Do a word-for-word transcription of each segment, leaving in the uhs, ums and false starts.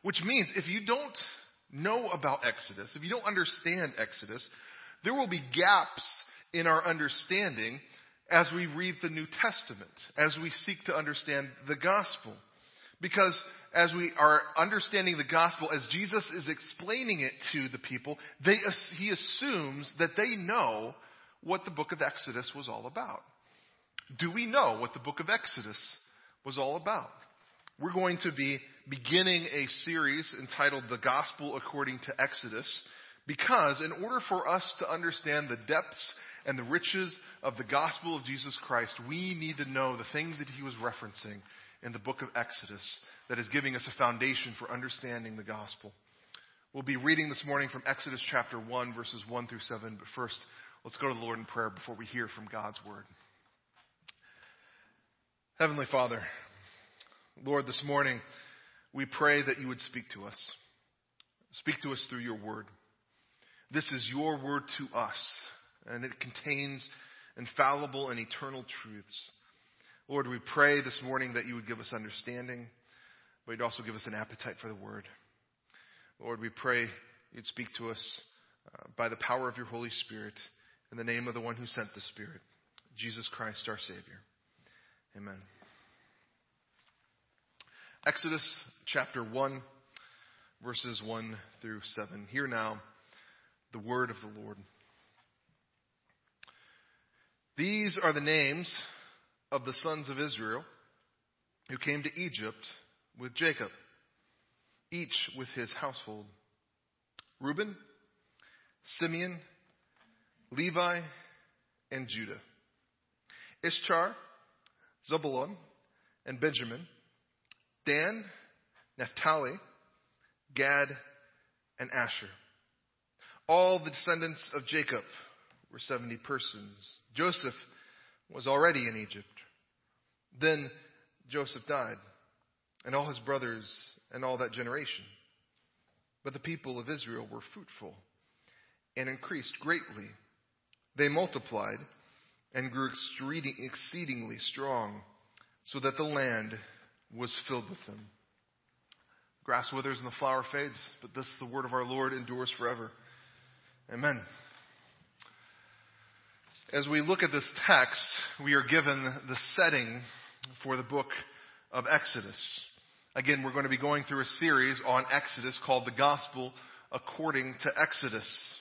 Which means if you don't know about Exodus, if you don't understand Exodus, there will be gaps in our understanding as we read the New Testament, as we seek to understand the gospel. Because as we are understanding the gospel, as Jesus is explaining it to the people, they, he assumes that they know what the book of Exodus was all about. Do we know what the book of Exodus was all about? We're going to be beginning a series entitled The Gospel According to Exodus, because in order for us to understand the depths and the riches of the gospel of Jesus Christ, we need to know the things that he was referencing in the book of Exodus that is giving us a foundation for understanding the gospel. We'll be reading this morning from Exodus chapter one, verses one through seven. But first, let's go to the Lord in prayer before we hear from God's word. Heavenly Father, Lord, this morning we pray that you would speak to us. Speak to us through your word. This is your word to us, and it contains infallible and eternal truths. Lord, we pray this morning that you would give us understanding, but you'd also give us an appetite for the word. Lord, we pray you'd speak to us uh, by the power of your Holy Spirit, in the name of the one who sent the Spirit, Jesus Christ, our Savior. Amen. Exodus chapter one, verses one through seven. Hear now the word of the Lord. These are the names of the sons of Israel who came to Egypt with Jacob, each with his household: Reuben, Simeon, Levi, and Judah; Issachar, Zebulun, and Benjamin; Dan, Naphtali, Gad, and Asher. All the descendants of Jacob were seventy persons. Joseph was already in Egypt. Then Joseph died, and all his brothers and all that generation. But the people of Israel were fruitful and increased greatly. They multiplied and grew exceedingly strong, so that the land was filled with them. Grass withers and the flower fades, but this, the word of our Lord, endures forever. Amen. As we look at this text, we are given the setting for the book of Exodus. Again, we're going to be going through a series on Exodus called The Gospel According to Exodus.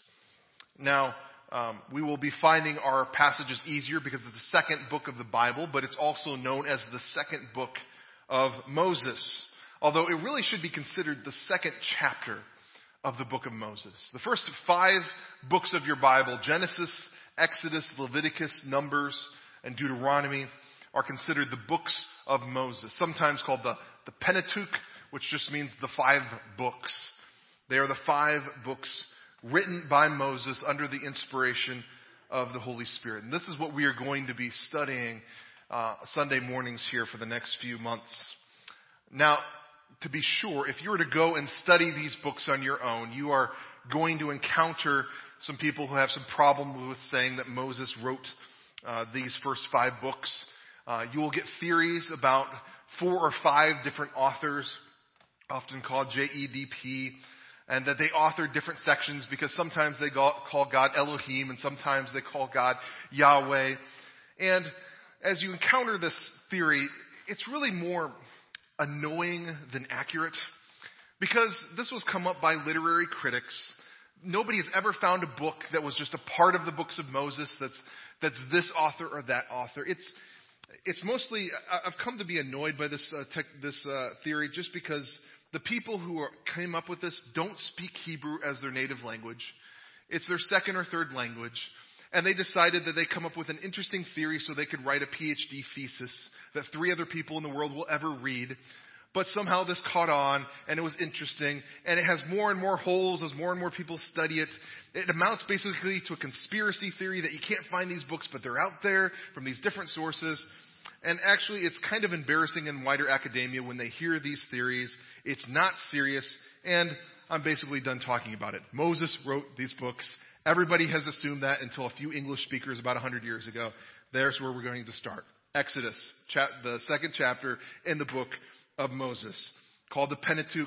Now, um, we will be finding our passages easier because it's the second book of the Bible, but it's also known as the second book of Moses. Although it really should be considered the second chapter of the book of Moses. The first five books of your Bible, Genesis, Exodus, Leviticus, Numbers, and Deuteronomy, are considered the books of Moses, sometimes called the, the Pentateuch, which just means the five books. They are the five books written by Moses under the inspiration of the Holy Spirit. And this is what we are going to be studying uh, Sunday mornings here for the next few months. Now, to be sure, if you were to go and study these books on your own, you are going to encounter some people who have some problem with saying that Moses wrote uh, these first five books. Uh, you will get theories about four or five different authors, often called J E D P, and that they authored different sections because sometimes they call God Elohim and sometimes they call God Yahweh. And as you encounter this theory, it's really more annoying than accurate, because this was come up by literary critics. Nobody has ever found a book that was just a part of the books of Moses that's that's this author or that author. It's it's mostly, I've come to be annoyed by this uh, tech, this uh, theory just because the people who are, came up with this don't speak Hebrew as their native language. It's their second or third language. And they decided that they come up with an interesting theory so they could write a P H D thesis that three other people in the world will ever read. But somehow this caught on, and it was interesting, and it has more and more holes as more and more people study it. It amounts basically to a conspiracy theory that you can't find these books, but they're out there from these different sources. And actually, it's kind of embarrassing in wider academia when they hear these theories. It's not serious, and I'm basically done talking about it. Moses wrote these books. Everybody has assumed that until a few English speakers about one hundred years ago. There's where we're going to start. Exodus, chap- the second chapter in the book of Moses, called the Pentateuch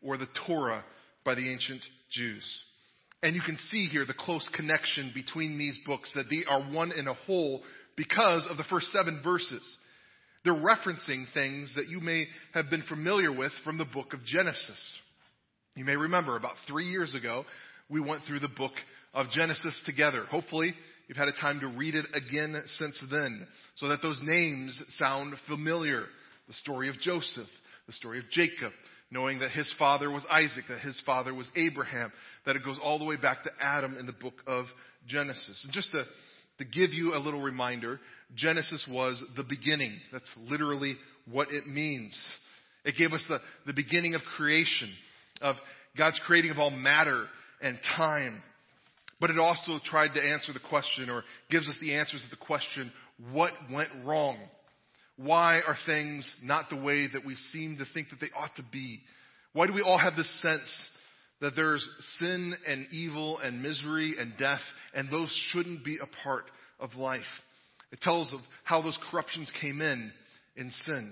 or the Torah by the ancient Jews. And you can see here the close connection between these books, that they are one in a whole because of the first seven verses. They're referencing things that you may have been familiar with from the book of Genesis. You may remember about three years ago, we went through the book of Genesis together. Hopefully, you've had a time to read it again since then, so that those names sound familiar. The story of Joseph, the story of Jacob, knowing that his father was Isaac, that his father was Abraham, that it goes all the way back to Adam in the book of Genesis. And just to, to give you a little reminder, Genesis was the beginning. That's literally what it means. It gave us the, the beginning of creation, of God's creating of all matter and time. But it also tried to answer the question, or gives us the answers to the question, what went wrong? Why are things not the way that we seem to think that they ought to be? Why do we all have this sense that there's sin and evil and misery and death, and those shouldn't be a part of life? It tells of how those corruptions came in in sin.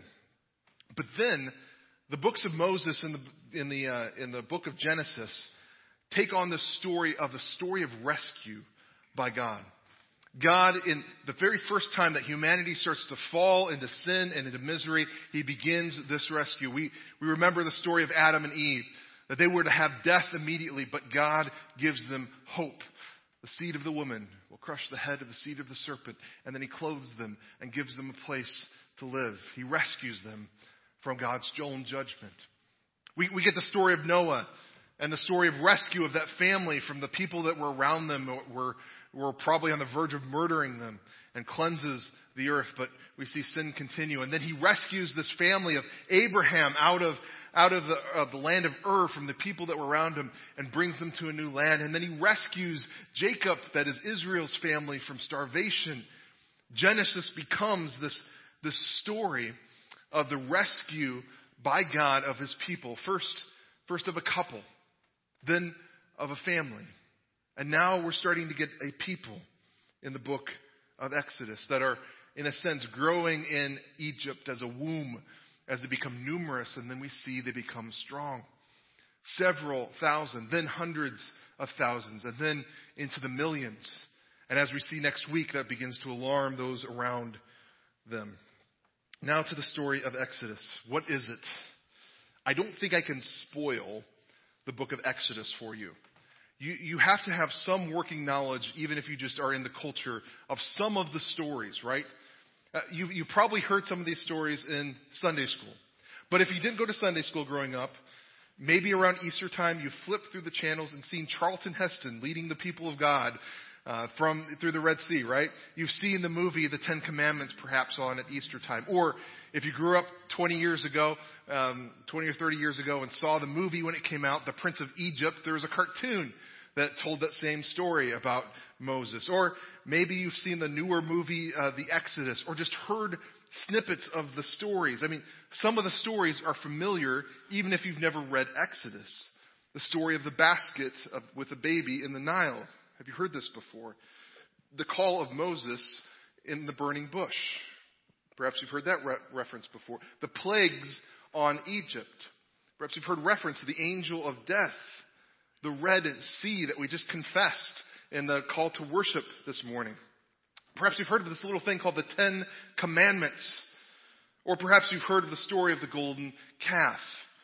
But then the books of Moses in the in the uh, in the book of Genesis take on the story of the story of rescue by God. God, in the very first time that humanity starts to fall into sin and into misery, He begins this rescue. We, we remember the story of Adam and Eve, that they were to have death immediately, but God gives them hope. The seed of the woman will crush the head of the seed of the serpent, and then He clothes them and gives them a place to live. He rescues them from God's own judgment. We, we get the story of Noah and the story of rescue of that family from the people that were around them, were were probably on the verge of murdering them, and cleanses the earth. But we see sin continue. And then He rescues this family of Abraham out of, out of the, of the land of Ur, from the people that were around him, and brings them to a new land. And then He rescues Jacob, that is Israel's family, from starvation. Genesis becomes this, this story of the rescue by God of His people. First, first of a couple, then of a family. And now we're starting to get a people in the book of Exodus that are, in a sense, growing in Egypt as a womb as they become numerous, and then we see they become strong. Several thousand, then hundreds of thousands, and then into the millions. And as we see next week, that begins to alarm those around them. Now to the story of Exodus. What is it? I don't think I can spoil the book of Exodus for you. You, you have to have some working knowledge, even if you just are in the culture, of some of the stories, right? Uh, you, you probably heard some of these stories in Sunday school. But if you didn't go to Sunday school growing up, maybe around Easter time, you flipped through the channels and seen Charlton Heston leading the people of God uh, from through the Red Sea, right? You've seen the movie The Ten Commandments perhaps on at Easter time. Or if you grew up twenty years ago, um, twenty or thirty years ago, and saw the movie when it came out, The Prince of Egypt, there was a cartoon that told that same story about Moses. Or maybe you've seen the newer movie, uh, The Exodus, or just heard snippets of the stories. I mean, some of the stories are familiar, even if you've never read Exodus. The story of the basket of, with a baby in the Nile. Have you heard this before? The call of Moses in the burning bush. Perhaps you've heard that re- reference before. The plagues on Egypt. Perhaps you've heard reference to the angel of death. The Red Sea that we just confessed in the call to worship this morning. Perhaps you've heard of this little thing called the Ten Commandments. Or perhaps you've heard of the story of the golden calf.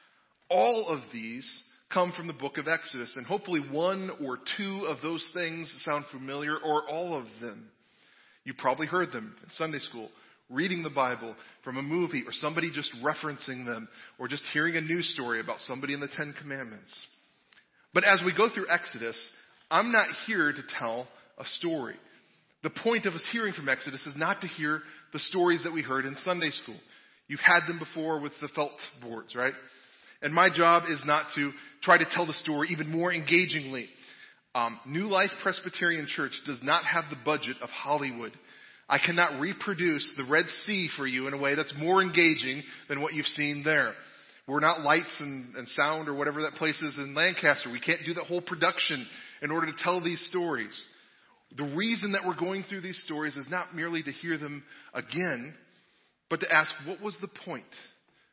All of these come from the book of Exodus. And hopefully one or two of those things sound familiar, or all of them. You probably heard them in Sunday school, reading the Bible, from a movie, or somebody just referencing them, or just hearing a news story about somebody in the Ten Commandments. But as we go through Exodus, I'm not here to tell a story. The point of us hearing from Exodus is not to hear the stories that we heard in Sunday school. You've had them before with the felt boards, right? And my job is not to try to tell the story even more engagingly. Um, New Life Presbyterian Church does not have the budget of Hollywood. I cannot reproduce the Red Sea for you in a way that's more engaging than what you've seen there. We're not lights and, and sound or whatever that place is in Lancaster. We can't do that whole production in order to tell these stories. The reason that we're going through these stories is not merely to hear them again, but to ask, what was the point?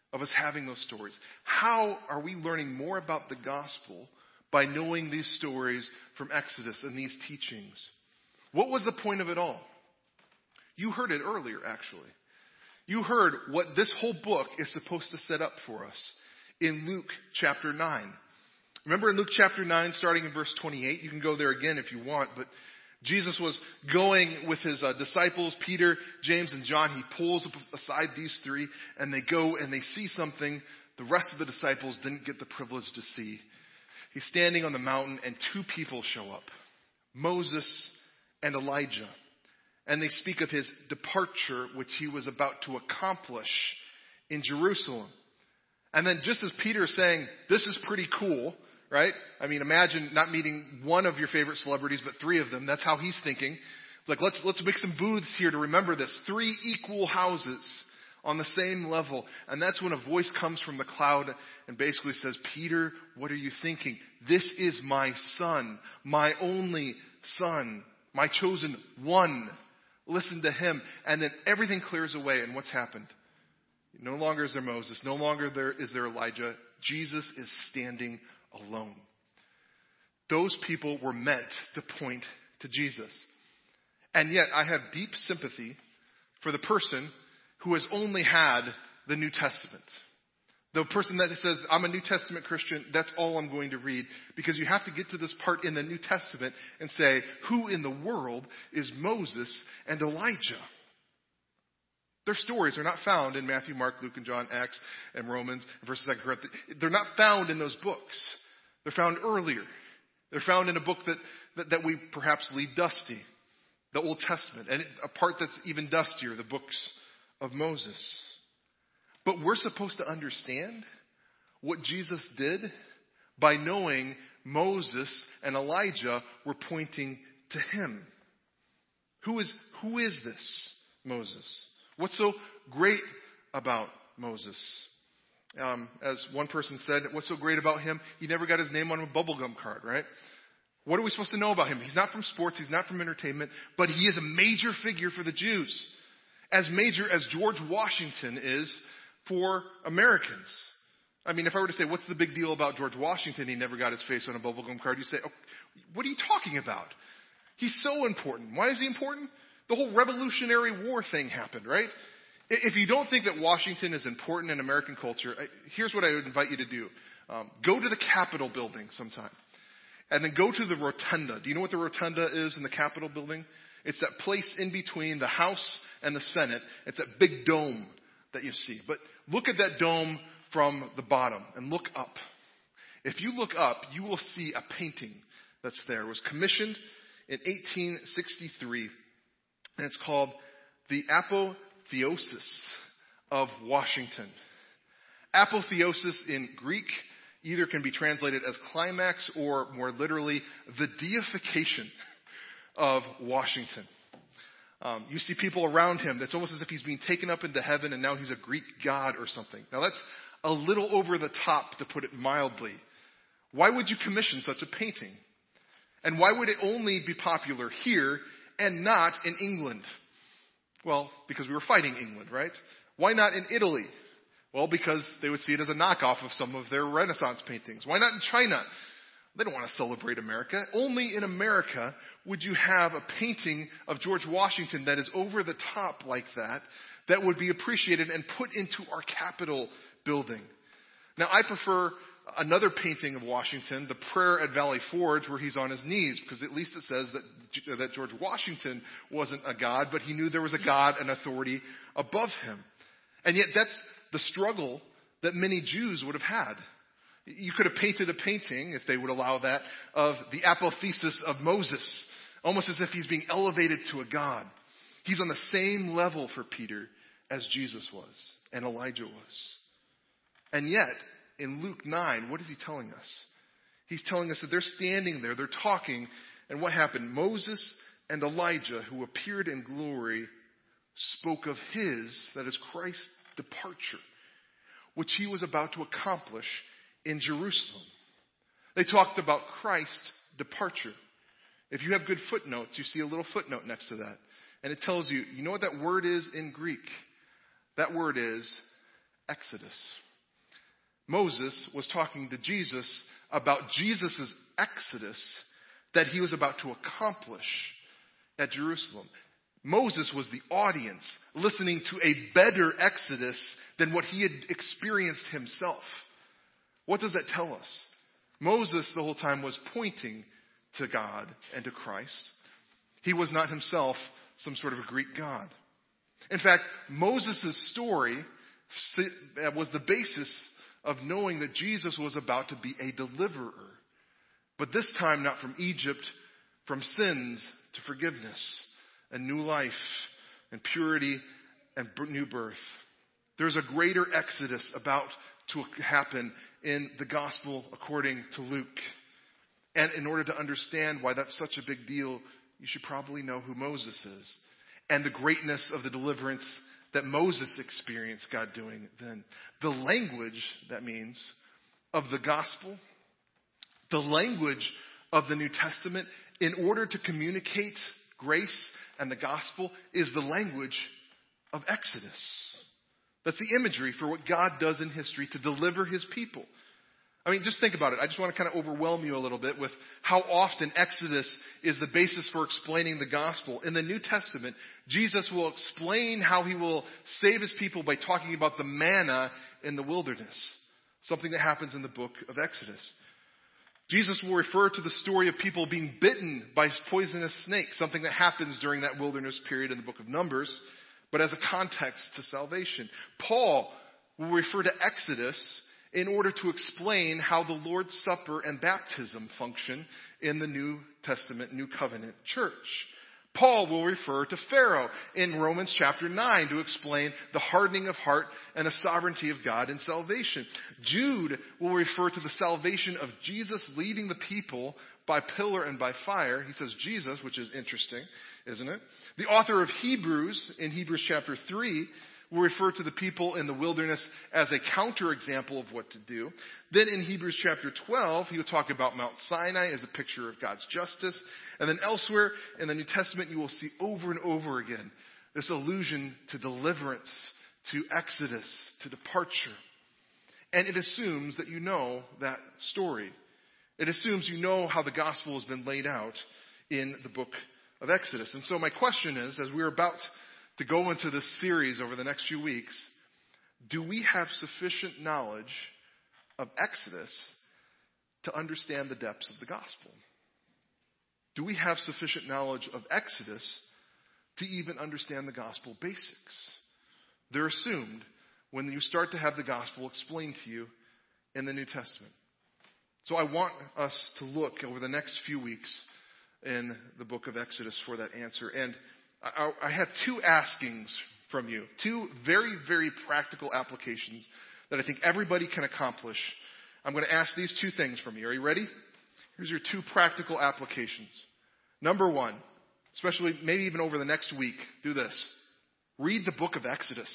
of us having those stories? How are we learning more about the gospel by knowing these stories from Exodus and these teachings? What was the point of it all? You heard it earlier, actually. You heard what this whole book is supposed to set up for us in Luke chapter nine. Remember in Luke chapter nine, starting in verse twenty-eight, you can go there again if you want, but Jesus was going with his uh, disciples, Peter, James, and John. He pulls aside these three, and they go and they see something the rest of the disciples didn't get the privilege to see. He's standing on the mountain, and two people show up, Moses and Elijah. And they speak of his departure, which he was about to accomplish in Jerusalem. And then just as Peter is saying, this is pretty cool, right? I mean, imagine not meeting one of your favorite celebrities, but three of them. That's how he's thinking. It's like, let's, let's make some booths here to remember this. Three equal houses on the same level. And that's when a voice comes from the cloud and basically says, Peter, what are you thinking? This is my son, my only son, my chosen one. Listen to him. And then everything clears away. And what's happened? No longer is there Moses. No longer there is there Elijah. Jesus is standing alone. Those people were meant to point to Jesus. And yet I have deep sympathy for the person who has only had the New Testament. The person that says, I'm a New Testament Christian, that's all I'm going to read. Because you have to get to this part in the New Testament and say, who in the world is Moses and Elijah? Their stories are not found in Matthew, Mark, Luke, and John, Acts, and Romans, and First and Second Corinthians. They're not found in those books. They're found earlier. They're found in a book that, that, that we perhaps leave dusty, the Old Testament, and a part that's even dustier, the books of Moses. But we're supposed to understand what Jesus did by knowing Moses and Elijah were pointing to him. Who is, who is this Moses? What's so great about Moses? Um, as one person said, what's so great about him? He never got his name on a bubblegum card, right? What are we supposed to know about him? He's not from sports. He's not from entertainment. But he is a major figure for the Jews. As major as George Washington is for Americans. I mean, if I were to say, what's the big deal about George Washington? He never got his face on a bubblegum card. You say, oh, what are you talking about? He's so important. Why is he important? The whole Revolutionary War thing happened, right? If you don't think that Washington is important in American culture, here's what I would invite you to do. Um, go to the Capitol building sometime. And then go to the Rotunda. Do you know what the Rotunda is in the Capitol building? It's that place in between the House and the Senate. It's that big dome that you see. But look at that dome from the bottom and look up. If you look up, you will see a painting that's there. It was commissioned in eighteen sixty-three. And it's called The Apotheosis of Washington. Apotheosis in Greek either can be translated as climax or more literally the deification of Washington. Um, you see people around him. It's almost as if he's being taken up into heaven and now he's a Greek god or something. Now that's a little over the top, to put it mildly. Why would you commission such a painting? And why would it only be popular here and not in England? Well, because we were fighting England, right? Why not in Italy? Well, because they would see it as a knockoff of some of their Renaissance paintings. Why not in China? They don't want to celebrate America. Only in America would you have a painting of George Washington that is over the top like that, that would be appreciated and put into our Capitol building. Now, I prefer another painting of Washington, the prayer at Valley Forge, where he's on his knees, because at least it says that, that George Washington wasn't a god, but he knew there was a God and authority above him. And yet that's the struggle that many Jews would have had. You could have painted a painting, if they would allow that, of the apotheosis of Moses, almost as if he's being elevated to a god. He's on the same level for Peter as Jesus was and Elijah was. And yet, in Luke nine, what is he telling us? He's telling us that they're standing there, they're talking, and what happened? Moses and Elijah, who appeared in glory, spoke of his, that is Christ's departure, which he was about to accomplish in Jerusalem. They talked about Christ's departure. If you have good footnotes, you see a little footnote next to that. And it tells you, you know what that word is in Greek? That word is Exodus. Moses was talking to Jesus about Jesus' exodus that he was about to accomplish at Jerusalem. Moses was the audience listening to a better exodus than what he had experienced himself. What does that tell us? Moses the whole time was pointing to God and to Christ. He was not himself some sort of a Greek god. In fact, Moses' story was the basis of knowing that Jesus was about to be a deliverer. But this time not from Egypt, from sins to forgiveness and new life and purity and new birth. There's a greater exodus about to happen in the gospel according to Luke. And in order to understand why that's such a big deal, you should probably know who Moses is and the greatness of the deliverance that Moses experienced God doing then. The language, that means, of the gospel, the language of the New Testament, in order to communicate grace and the gospel, is the language of Exodus. That's the imagery for what God does in history to deliver his people. I mean, just think about it. I just want to kind of overwhelm you a little bit with how often Exodus is the basis for explaining the gospel. In the New Testament, Jesus will explain how he will save his people by talking about the manna in the wilderness, something that happens in the book of Exodus. Jesus will refer to the story of people being bitten by poisonous snakes, something that happens during that wilderness period in the book of Numbers, but as a context to salvation. Paul will refer to Exodus in order to explain how the Lord's Supper and baptism function in the New Testament, New Covenant church. Paul will refer to Pharaoh in Romans chapter nine to explain the hardening of heart and the sovereignty of God in salvation. Jude will refer to the salvation of Jesus leading the people by pillar and by fire. He says Jesus, which is interesting, isn't it? The author of Hebrews in Hebrews chapter three will refer to the people in the wilderness as a counterexample of what to do. Then in Hebrews chapter twelve, he will talk about Mount Sinai as a picture of God's justice. And then elsewhere in the New Testament, you will see over and over again this allusion to deliverance, to exodus, to departure. And it assumes that you know that story. It assumes you know how the gospel has been laid out in the book of Exodus. And so my question is, as we're about to go into this series over the next few weeks, do we have sufficient knowledge of Exodus to understand the depths of the gospel? Do we have sufficient knowledge of Exodus to even understand the gospel basics? They're assumed when you start to have the gospel explained to you in the New Testament. So I want us to look over the next few weeks in the book of Exodus for that answer. And I, I have two askings from you, two very, very practical applications that I think everybody can accomplish. I'm going to ask these two things from you. Are you ready? Here's your two practical applications. Number one, especially maybe even over the next week, do this. Read the book of Exodus.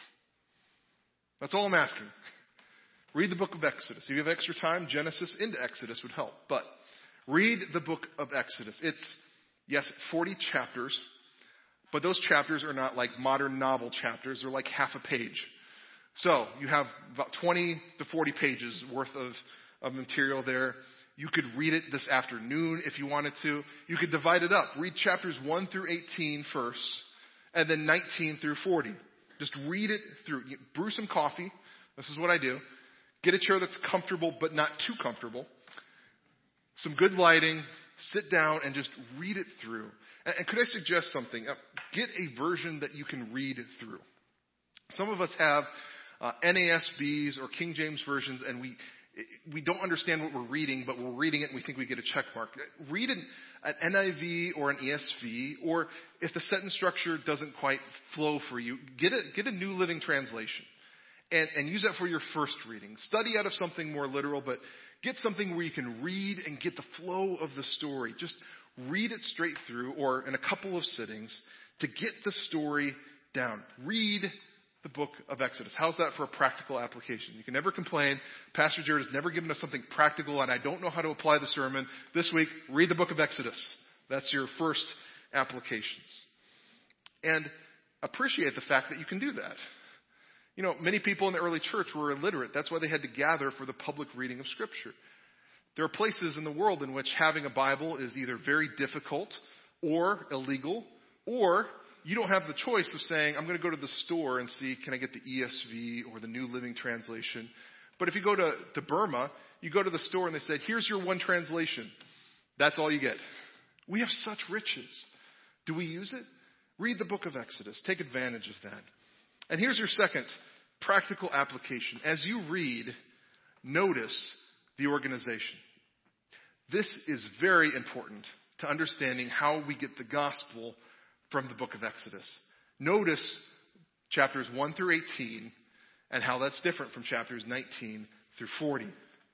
That's all I'm asking. Read the book of Exodus. If you have extra time, Genesis into Exodus would help. But read the book of Exodus. It's, yes, forty chapters. But those chapters are not like modern novel chapters. They're like half a page. So you have about twenty to forty pages worth of, of material there. You could read it this afternoon if you wanted to. You could divide it up. Read chapters one through eighteen first, and then nineteen through forty. Just read it through. Brew some coffee. This is what I do. Get a chair that's comfortable but not too comfortable. Some good lighting. Sit down and just read it through. And could I suggest something? Get a version that you can read through. Some of us have uh, N A S Bs or King James versions, and we we don't understand what we're reading, but we're reading it and we think we get a check mark. Read an, an N I V or an E S V, or if the sentence structure doesn't quite flow for you, get a, get a New Living Translation and, and use that for your first reading. Study out of something more literal, but get something where you can read and get the flow of the story. Just read it straight through or in a couple of sittings to get the story down. Read the book of Exodus. How's that for a practical application? You can never complain. Pastor Jared has never given us something practical and I don't know how to apply the sermon. This week, read the book of Exodus. That's your first applications. And appreciate the fact that you can do that. You know, many people in the early church were illiterate. That's why they had to gather for the public reading of Scripture. There are places in the world in which having a Bible is either very difficult or illegal, or you don't have the choice of saying, I'm going to go to the store and see, can I get the E S V or the New Living Translation? But if you go to, to Burma, you go to the store and they say, here's your one translation. That's all you get. We have such riches. Do we use it? Read the book of Exodus. Take advantage of that. And here's your second practical application. As you read, notice the organization. This is very important to understanding how we get the gospel from the book of Exodus. Notice chapters one through eighteen and how that's different from chapters nineteen through forty.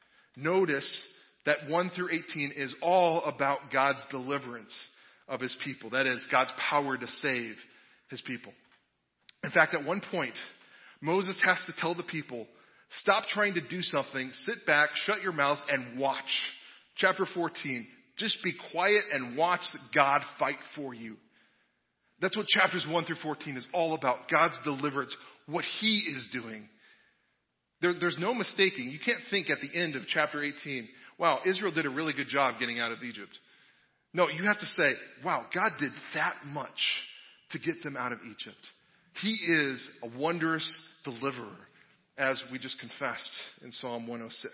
Notice that one through eighteen is all about God's deliverance of his people. That is, God's power to save his people. In fact, at one point, Moses has to tell the people, stop trying to do something, sit back, shut your mouths, and watch. Chapter fourteen, just be quiet and watch God fight for you. That's what chapters one through fourteen is all about, God's deliverance, what he is doing. There, there's no mistaking. You can't think at the end of chapter eighteen, wow, Israel did a really good job getting out of Egypt. No, you have to say, wow, God did that much to get them out of Egypt. He is a wondrous deliverer, as we just confessed in Psalm one oh six.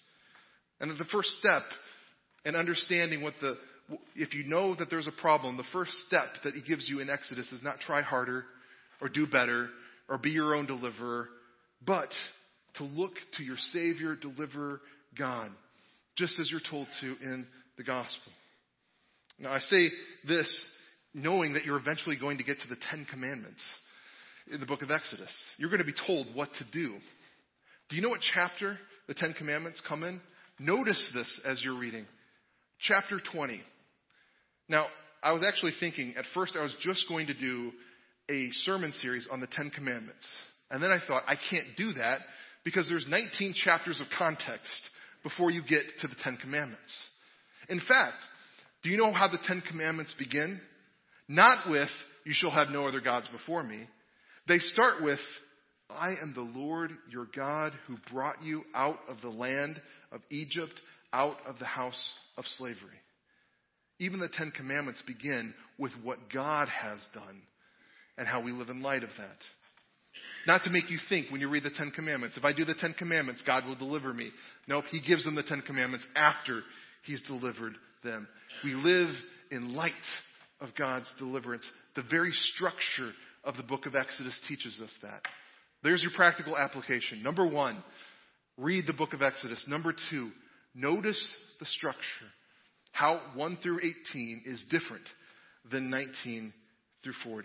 And that the first step in understanding what the, if you know that there's a problem, the first step that he gives you in Exodus is not try harder or do better or be your own deliverer, but to look to your Savior, deliverer, God, just as you're told to in the gospel. Now I say this knowing that you're eventually going to get to the Ten Commandments in the book of Exodus. You're going to be told what to do. Do you know what chapter the Ten Commandments come in? Notice this as you're reading. Chapter twenty. Now, I was actually thinking, at first I was just going to do a sermon series on the Ten Commandments. And then I thought, I can't do that because there's nineteen chapters of context before you get to the Ten Commandments. In fact, do you know how the Ten Commandments begin? Not with, you shall have no other gods before me. They start with, I am the Lord your God who brought you out of the land of Egypt, out of the house of slavery. Even the Ten Commandments begin with what God has done and how we live in light of that. Not to make you think when you read the Ten Commandments, if I do the Ten Commandments, God will deliver me. Nope, he gives them the Ten Commandments after he's delivered them. We live in light of God's deliverance. The very structure of the book of Exodus teaches us that. There's your practical application. Number one, read the book of Exodus. Number two, notice the structure. How one through eighteen is different than nineteen through forty.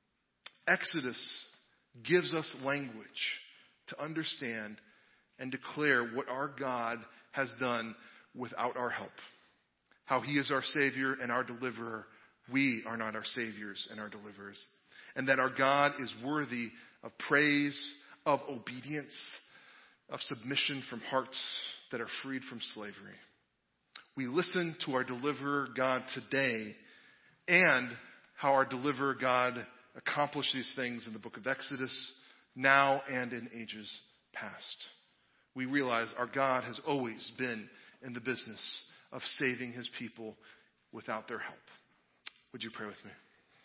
Exodus gives us language to understand and declare what our God has done without our help. How he is our Savior and our deliverer. We are not our saviors and our deliverers. And that our God is worthy of praise, of obedience, of submission from hearts that are freed from slavery. We listen to our deliverer God today and how our deliverer God accomplished these things in the book of Exodus, now and in ages past. We realize our God has always been in the business of saving his people without their help. Would you pray with me?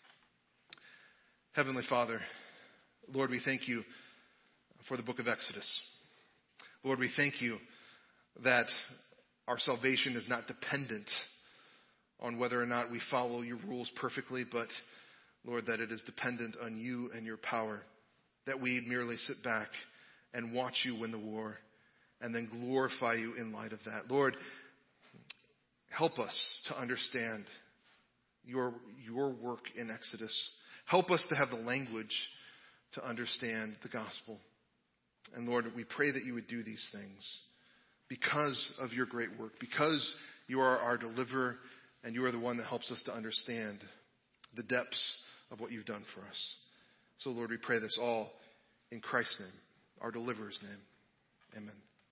Heavenly Father, Lord, we thank you for the book of Exodus. Lord, we thank you that our salvation is not dependent on whether or not we follow your rules perfectly, but, Lord, that it is dependent on you and your power, that we merely sit back and watch you win the war and then glorify you in light of that. Lord, help us to understand your, your work in Exodus. Help us to have the language to understand the gospel. And Lord, we pray that you would do these things because of your great work, because you are our deliverer and you are the one that helps us to understand the depths of what you've done for us. So Lord, we pray this all in Christ's name, our deliverer's name. Amen.